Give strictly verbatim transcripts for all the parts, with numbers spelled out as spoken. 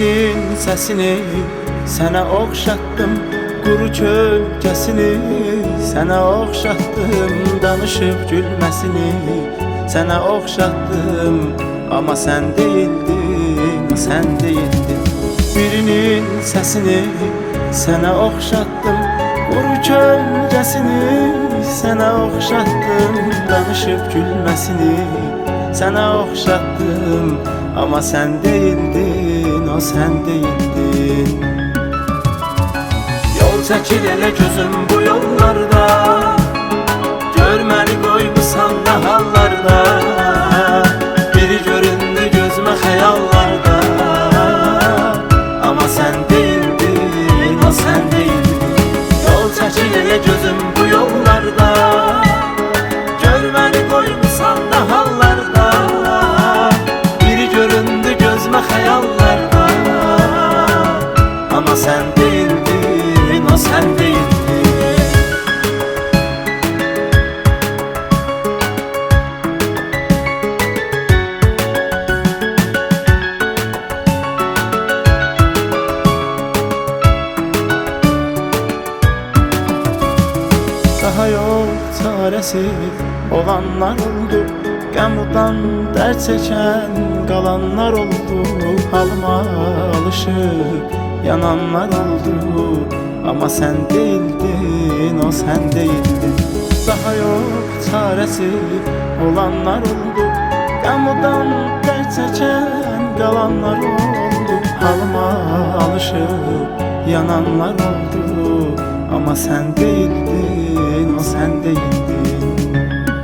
Birinin sesini sana oxşatdım, quru kölgəsini sana oxşatdım, danışıb gülməsini sana oxşatdım, amma sən deyildin, sən deyildin. Birinin sesini sana oxşatdım, quru kölgəsini sana oxşatdım, danışıb gülməsini sana oxşatdım, amma sən deyildin, o sən deyildin. Yol çəkil elə gözüm bu yollarda, gör məni qoymusan da hallarda. Biri göründü gözümə xəyallarda, amma sən deyildin, o sən deyildin. Yol çəkil elə gözüm bu yollarda, gör məni qoymusan da hallarda. Biri göründü gözümə xəyallarda, amma sən deyildin, o sən deyildin. Daha yok çaresi olanlar oldu, qəmdan dərd çəkən qalanlar oldu. Halıma alışıb yananlar oldu, amma sən deyildin, o sən deyildin. Daha yok çaresi olanlar oldu, qəmdan dərd çəkən qalanlar oldu. Halıma alışıb yananlar oldu, amma sən deyildin, o sən deyildin.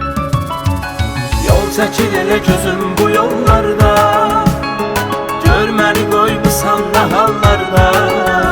Yol çəkil elə gözüm bu yollarda, gör məni qoymusan da hallarda.